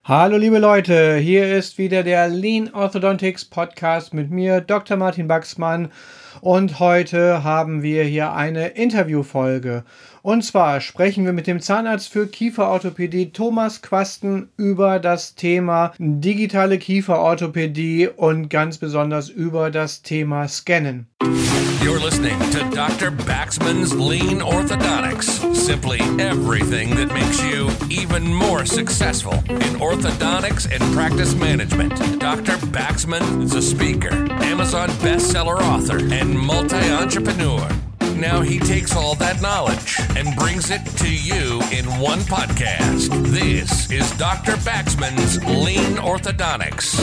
Hallo liebe Leute, hier ist wieder der Lean Orthodontics Podcast mit mir, Dr. Martin Baxmann, und heute haben wir hier eine Interviewfolge. Und zwar sprechen wir mit dem Zahnarzt für Kieferorthopädie Thomas Quasten über das Thema digitale Kieferorthopädie und ganz besonders über das Thema Scannen. You're listening to Dr. Baxman's Lean Orthodontics. Simply everything that makes you even more successful in orthodontics and practice management. Dr. Baxman is a speaker, Amazon bestseller author, and multi-entrepreneur. Now he takes all that knowledge and brings it to you in one podcast. This is Dr. Baxman's Lean Orthodontics.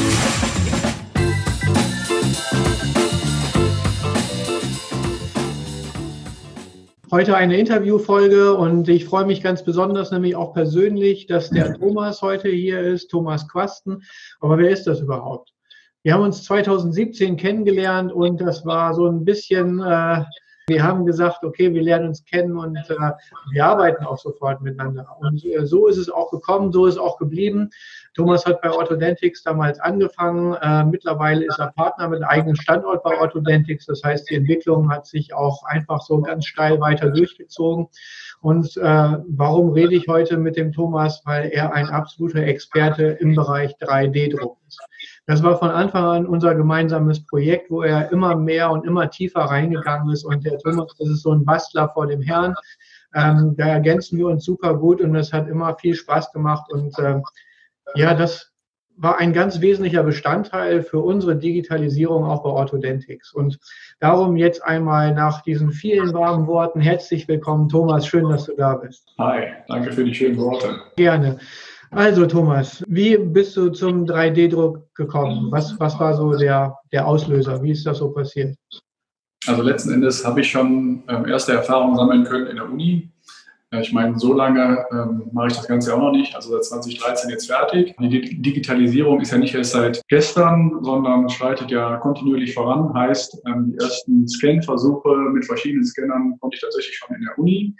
Heute eine Interviewfolge und ich freue mich ganz besonders, nämlich auch persönlich, dass der Thomas heute hier ist, Thomas Quasten. Aber wer ist das überhaupt? Wir haben uns 2017 kennengelernt und das war so ein bisschen, wir haben gesagt, okay, wir lernen uns kennen und wir arbeiten auch sofort miteinander. Und so ist es auch gekommen, so ist es auch geblieben. Thomas hat bei Orthodontics damals angefangen. Mittlerweile ist er Partner mit einem eigenen Standort bei Orthodontics. Das heißt, die Entwicklung hat sich auch einfach so ganz steil weiter durchgezogen. Und warum rede ich heute mit dem Thomas? Weil er ein absoluter Experte im Bereich 3D-Druck ist. Das war von Anfang an unser gemeinsames Projekt, wo er immer mehr und immer tiefer reingegangen ist. Und der Thomas, das ist so ein Bastler vor dem Herrn. Da ergänzen wir uns super gut und das hat immer viel Spaß gemacht. Und ja, das war ein ganz wesentlicher Bestandteil für unsere Digitalisierung auch bei Orthodontics. Und darum jetzt einmal nach diesen vielen warmen Worten herzlich willkommen, Thomas. Schön, dass du da bist. Hi, danke für die schönen Worte. Gerne. Also Thomas, wie bist du zum 3D-Druck gekommen? Was war so der Auslöser? Wie ist das so passiert? Also letzten Endes habe ich schon erste Erfahrungen sammeln können in der Uni. Ich meine, so lange mache ich das Ganze auch noch nicht, also seit 2013 jetzt fertig. Die Digitalisierung ist ja nicht erst seit gestern, sondern schreitet ja kontinuierlich voran. Heißt, die ersten Scan-Versuche mit verschiedenen Scannern konnte ich tatsächlich schon in der Uni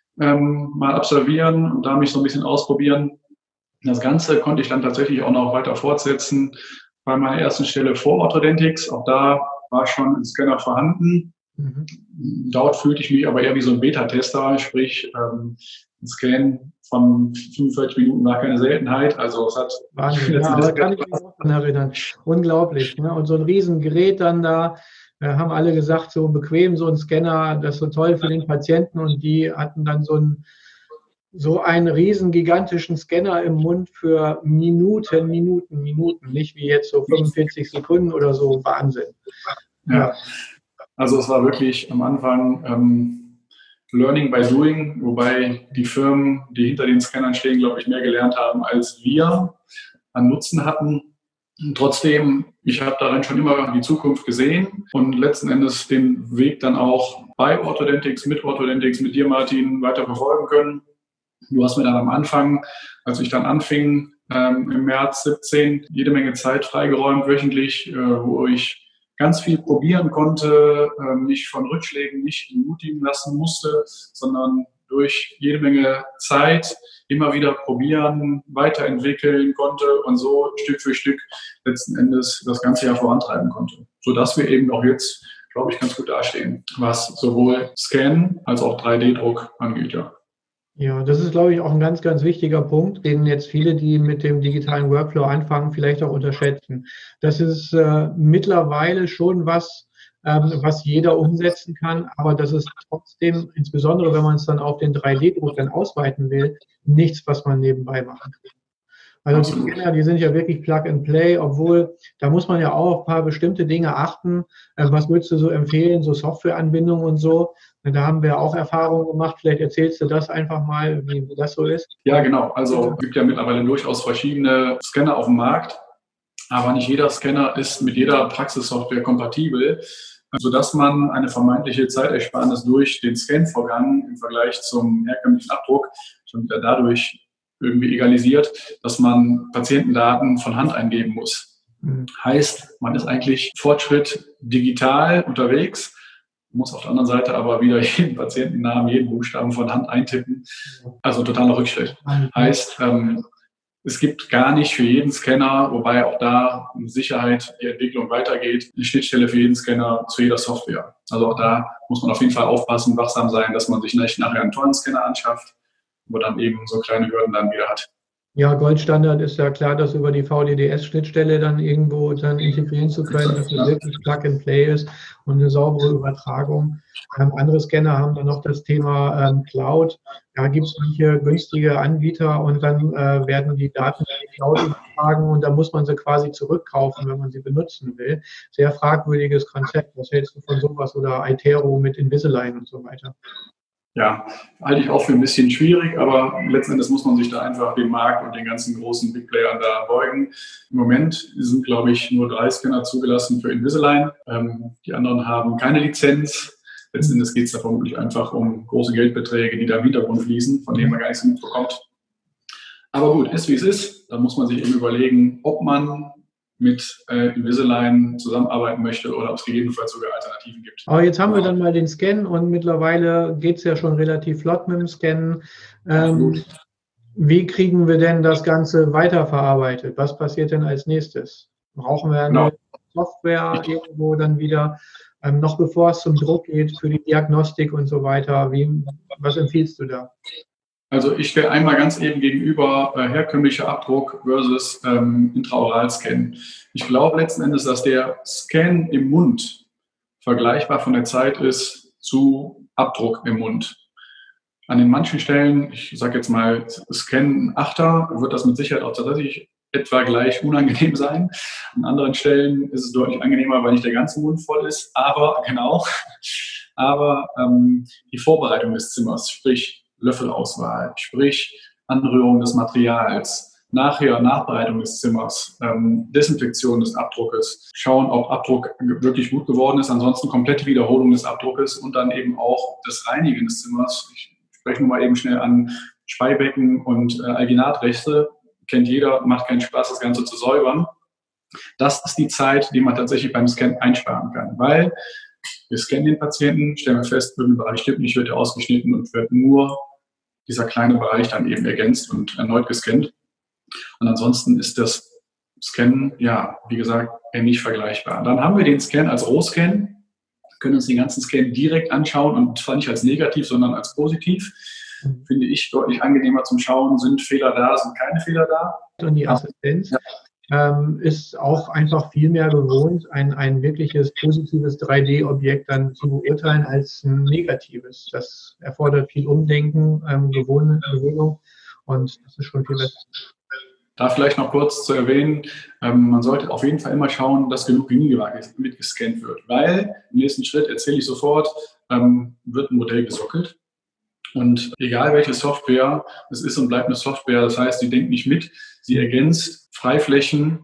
mal absolvieren und da mich so ein bisschen ausprobieren. Das Ganze konnte ich dann tatsächlich auch noch weiter fortsetzen bei meiner ersten Stelle vor Orthodontics. Auch da war schon ein Scanner vorhanden. Dort fühlte ich mich aber eher wie so ein Beta-Tester, sprich ein Scan von 45 Minuten war keine Seltenheit. Also es hat Wahnsinn, ja, aber kann ich mich auch daran erinnern. Unglaublich. Ne? Und so ein Riesengerät dann da, haben alle gesagt, so bequem, so ein Scanner, das ist so toll für den Patienten und die hatten dann so einen riesen gigantischen Scanner im Mund für Minuten, nicht wie jetzt so 45 Sekunden oder so. Wahnsinn. Ja. Also es war wirklich am Anfang Learning by Doing, wobei die Firmen, die hinter den Scannern stehen, glaube ich, mehr gelernt haben, als wir an Nutzen hatten. Und trotzdem, ich habe darin schon immer die Zukunft gesehen und letzten Endes den Weg dann auch bei Orthodontics, mit dir, Martin, weiter verfolgen können. Du hast mir dann am Anfang, als ich dann anfing, im März 17, jede Menge Zeit freigeräumt, wöchentlich, wo ich ganz viel probieren konnte, mich von Rückschlägen nicht entmutigen lassen musste, sondern durch jede Menge Zeit immer wieder probieren, weiterentwickeln konnte und so Stück für Stück letzten Endes das ganze Jahr vorantreiben konnte. Sodass wir eben auch jetzt, glaube ich, ganz gut dastehen, was sowohl Scan als auch 3D-Druck angeht, ja. Ja, das ist, glaube ich, auch ein ganz, ganz wichtiger Punkt, den jetzt viele, die mit dem digitalen Workflow anfangen, vielleicht auch unterschätzen. Das ist mittlerweile schon was jeder umsetzen kann, aber das ist trotzdem, insbesondere wenn man es dann auf den 3D-Druck dann ausweiten will, nichts, was man nebenbei machen kann. Also die Scanner, die sind ja wirklich Plug and Play, obwohl da muss man ja auch auf ein paar bestimmte Dinge achten. Was würdest du so empfehlen, so Softwareanbindungen und so? Da haben wir auch Erfahrungen gemacht. Vielleicht erzählst du das einfach mal, wie das so ist. Ja, genau. Also es gibt ja mittlerweile durchaus verschiedene Scanner auf dem Markt, aber nicht jeder Scanner ist mit jeder Praxissoftware kompatibel, sodass man eine vermeintliche Zeitersparnis durch den Scan-Vorgang im Vergleich zum herkömmlichen Abdruck schon wieder dadurch irgendwie egalisiert, dass man Patientendaten von Hand eingeben muss. Heißt, man ist eigentlich Fortschritt digital unterwegs, muss auf der anderen Seite aber wieder jeden Patientennamen, jeden Buchstaben von Hand eintippen. Also totaler Rückschritt. Heißt, Es gibt gar nicht für jeden Scanner, wobei auch da mit Sicherheit die Entwicklung weitergeht, eine Schnittstelle für jeden Scanner zu jeder Software. Also auch da muss man auf jeden Fall aufpassen, wachsam sein, dass man sich nicht nachher einen tollen Scanner anschafft, wo dann eben so kleine Hürden dann wieder hat. Ja, Goldstandard ist ja klar, das über die VDDS-Schnittstelle dann irgendwo dann integrieren zu können, dass es wirklich Plug-and-Play ist und eine saubere Übertragung. Andere Scanner haben dann noch das Thema Cloud. Da gibt es manche günstige Anbieter und dann werden die Daten in die Cloud übertragen und da muss man sie quasi zurückkaufen, wenn man sie benutzen will. Sehr fragwürdiges Konzept. Was hältst du von sowas oder Itero mit Invisalign und so weiter? Ja, halte ich auch für ein bisschen schwierig, aber letzten Endes muss man sich da einfach dem Markt und den ganzen großen Big Playern da beugen. Im Moment sind, glaube ich, nur 3 Scanner zugelassen für Invisalign. Die anderen haben keine Lizenz. Letzten Endes geht es da vermutlich einfach um große Geldbeträge, die da im Hintergrund fließen, von denen man gar nichts mitbekommt. Aber gut, ist wie es ist. Da muss man sich eben überlegen, ob man mit Invisalign zusammenarbeiten möchte oder ob es gegebenenfalls sogar Alternativen gibt. Aber jetzt haben wir dann mal den Scan und mittlerweile geht es ja schon relativ flott mit dem Scannen. Wie kriegen wir denn das Ganze weiterverarbeitet? Was passiert denn als nächstes? Brauchen wir eine Software irgendwo dann wieder, noch bevor es zum Druck geht, für die Diagnostik und so weiter? Was empfiehlst du da? Also ich stelle einmal ganz eben gegenüber herkömmlicher Abdruck versus Intraoral-Scan. Ich glaube letzten Endes, dass der Scan im Mund vergleichbar von der Zeit ist zu Abdruck im Mund. An den manchen Stellen, ich sage jetzt mal Scan 8er, wird das mit Sicherheit auch tatsächlich etwa gleich unangenehm sein. An anderen Stellen ist es deutlich angenehmer, weil nicht der ganze Mund voll ist. Aber die Vorbereitung des Zimmers, sprich Löffelauswahl, sprich Anrührung des Materials, Nachbereitung des Zimmers, Desinfektion des Abdruckes, schauen, ob Abdruck wirklich gut geworden ist, ansonsten komplette Wiederholung des Abdruckes und dann eben auch das Reinigen des Zimmers. Ich spreche nur mal eben schnell an Speibecken und Alginatreste. Kennt jeder, macht keinen Spaß, das Ganze zu säubern. Das ist die Zeit, die man tatsächlich beim Scan einsparen kann, weil wir scannen den Patienten, stellen wir fest, irgendein Bereich stimmt nicht, wird er ausgeschnitten und wird nur dieser kleine Bereich dann eben ergänzt und erneut gescannt. Und ansonsten ist das Scannen, ja, wie gesagt, ähnlich vergleichbar. Dann haben wir den Scan als Rohscan, können uns den ganzen Scan direkt anschauen und zwar nicht als negativ, sondern als positiv. Finde ich deutlich angenehmer zum Schauen. Sind Fehler da, sind keine Fehler da? Und die Assistenz ist auch einfach viel mehr gewohnt, ein wirkliches positives 3D-Objekt dann zu beurteilen als ein negatives. Das erfordert viel Umdenken, Gewöhnung und das ist schon viel besser. Da vielleicht noch kurz zu erwähnen, man sollte auf jeden Fall immer schauen, dass genug Gingiva mitgescannt wird, weil im nächsten Schritt, erzähle ich sofort, wird ein Modell gesockelt. Und egal welche Software, es ist und bleibt eine Software, das heißt, sie denkt nicht mit, sie ergänzt Freiflächen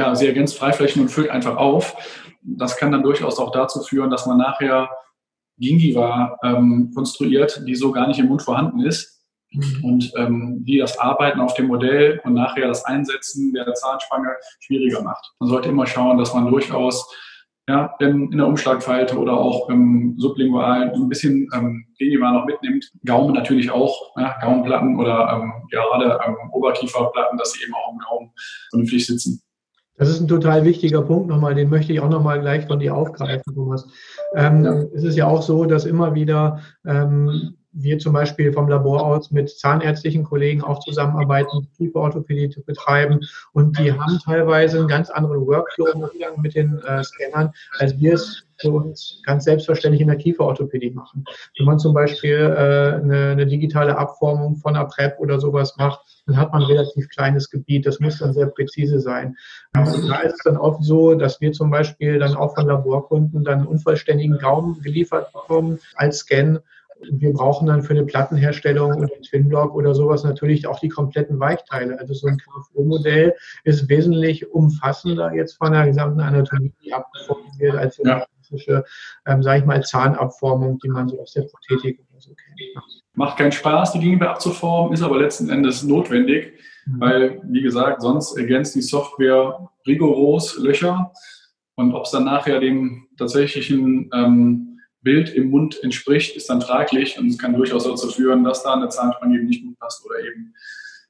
und füllt einfach auf. Das kann dann durchaus auch dazu führen, dass man nachher Gingiva konstruiert, die so gar nicht im Mund vorhanden ist. Und die das Arbeiten auf dem Modell und nachher das Einsetzen der Zahnspange schwieriger macht. Man sollte immer schauen, dass man durchaus in der Umschlagfalte oder auch sublingual ein bisschen Gingiva noch mitnimmt. Gaumen natürlich auch, Gaumenplatten oder gerade Oberkieferplatten, dass sie eben auch im Gaumen vernünftig sitzen. Das ist ein total wichtiger Punkt nochmal, den möchte ich auch nochmal gleich von dir aufgreifen, Thomas. Es ist ja auch so, dass immer wieder wir zum Beispiel vom Labor aus mit zahnärztlichen Kollegen auch zusammenarbeiten, Kieferorthopädie zu betreiben und die haben teilweise einen ganz anderen Workflow im Umgang mit den Scannern, als wir es für uns ganz selbstverständlich in der Kieferorthopädie machen. Wenn man zum Beispiel eine digitale Abformung von einer PrEP oder sowas macht, dann hat man ein relativ kleines Gebiet. Das muss dann sehr präzise sein. Da ist es dann oft so, dass wir zum Beispiel dann auch von Laborkunden dann einen unvollständigen Gaumen geliefert bekommen als Scan. Wir brauchen dann für eine Plattenherstellung oder einen Twinblock oder sowas natürlich auch die kompletten Weichteile. Also so ein KFO-Modell ist wesentlich umfassender jetzt von der gesamten Anatomie, die abgeformt wird, als so eine klassische, sage ich mal, Zahnabformung, die man so aus der Prothetik oder so kennt. Macht keinen Spaß, die Gingiva abzuformen, ist aber letzten Endes notwendig, weil, wie gesagt, sonst ergänzt die Software rigoros Löcher und ob es dann nachher dem tatsächlichen Bild im Mund entspricht, ist dann fraglich und es kann durchaus dazu führen, dass da eine Zahnspange eben nicht gut passt oder eben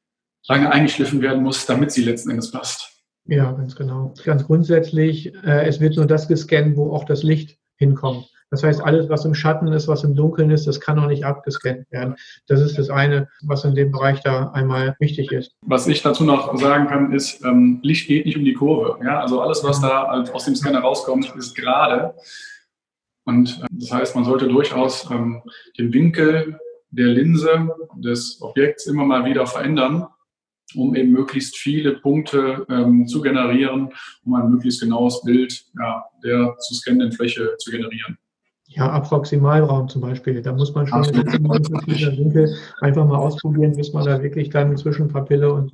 lange eingeschliffen werden muss, damit sie letzten Endes passt. Ja, ganz genau. Ganz grundsätzlich, es wird nur das gescannt, wo auch das Licht hinkommt. Das heißt, alles, was im Schatten ist, was im Dunkeln ist, das kann auch nicht abgescannt werden. Das ist das eine, was in dem Bereich da einmal wichtig ist. Was ich dazu noch sagen kann, ist, Licht geht nicht um die Kurve. Ja? Also alles, was da halt aus dem Scanner rauskommt, ist gerade. Und das heißt, man sollte durchaus den Winkel der Linse des Objekts immer mal wieder verändern, um eben möglichst viele Punkte zu generieren, um ein möglichst genaues Bild der zu scannenden Fläche zu generieren. Ja, Approximalraum zum Beispiel. Da muss man schon mit dem Winkel einfach mal ausprobieren, bis man da wirklich dann zwischen Papille und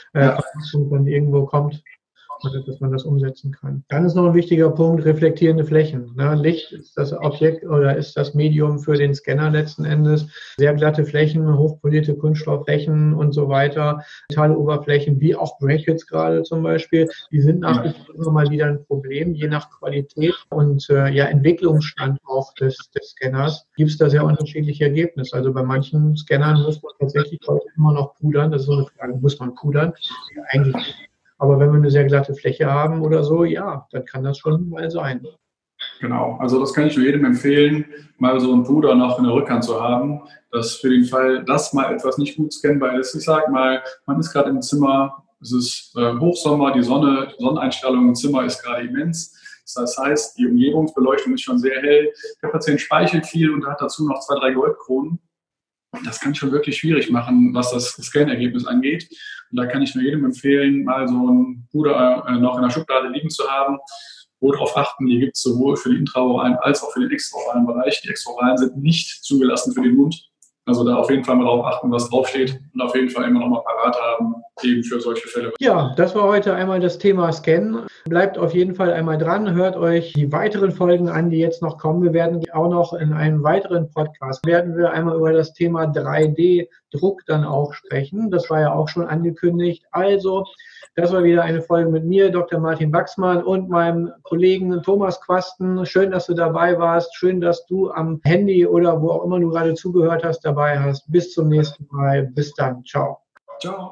dann irgendwo kommt, dass man das umsetzen kann. Dann ist noch ein wichtiger Punkt, reflektierende Flächen. Licht ist das Objekt oder ist das Medium für den Scanner letzten Endes. Sehr glatte Flächen, hochpolierte Kunststoffflächen und so weiter, Metalloberflächen, wie auch Brackets gerade zum Beispiel, die sind nach wie vor immer mal wieder ein Problem, je nach Qualität und Entwicklungsstand auch des Scanners gibt es da sehr unterschiedliche Ergebnisse. Also bei manchen Scannern muss man tatsächlich heute immer noch pudern. Das ist so eine Frage, muss man pudern? Ja, eigentlich nicht. Aber wenn wir eine sehr glatte Fläche haben oder so, ja, dann kann das schon mal sein. Genau, also das kann ich nur jedem empfehlen, mal so einen Puder noch in der Rückhand zu haben, dass für den Fall, dass mal etwas nicht gut scannbar ist. Ich sage mal, man ist gerade im Zimmer, es ist Hochsommer, die Sonneneinstrahlung im Zimmer ist gerade immens. Das heißt, die Umgebungsbeleuchtung ist schon sehr hell. Der Patient speichert viel und hat dazu noch 2, 3 Goldkronen. Das kann schon wirklich schwierig machen, was das Scan-Ergebnis angeht. Und da kann ich nur jedem empfehlen, mal so einen Puder noch in der Schublade liegen zu haben. Wo darauf achten, die gibt es sowohl für den intraoralen als auch für den extraoralen Bereich. Die extraoralen sind nicht zugelassen für den Mund. Also da auf jeden Fall mal darauf achten, was draufsteht und auf jeden Fall immer noch mal parat haben, eben für solche Fälle. Ja, das war heute einmal das Thema Scan. Bleibt auf jeden Fall einmal dran, hört euch die weiteren Folgen an, die jetzt noch kommen. Wir werden auch noch in einem weiteren Podcast, einmal über das Thema 3D-Druck dann auch sprechen. Das war ja auch schon angekündigt. Also, das war wieder eine Folge mit mir, Dr. Martin Baxmann und meinem Kollegen Thomas Quasten. Schön, dass du dabei warst. Schön, dass du am Handy oder wo auch immer du gerade zugehört hast, dabei hast. Bis zum nächsten Mal. Bis dann. Ciao. Ciao.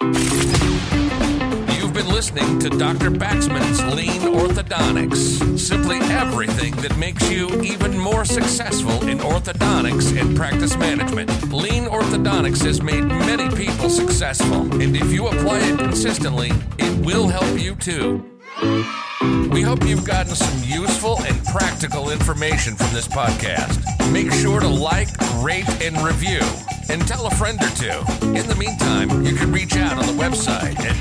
You've been listening to Dr. Baxman's Lean Orthodontics. Simply everything that makes you even more successful in orthodontics and practice management. Lean Orthodontics has made many people successful, and if you apply it consistently, it will help you too. We hope you've gotten some useful and practical information from this podcast. Make sure to like, rate, and review, and tell a friend or two. In the meantime, you can reach out on the website at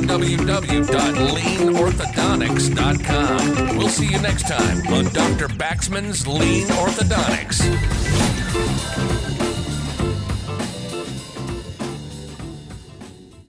www.leanorthodontics.com. We'll see you next time on Dr. Baxman's Lean Orthodontics.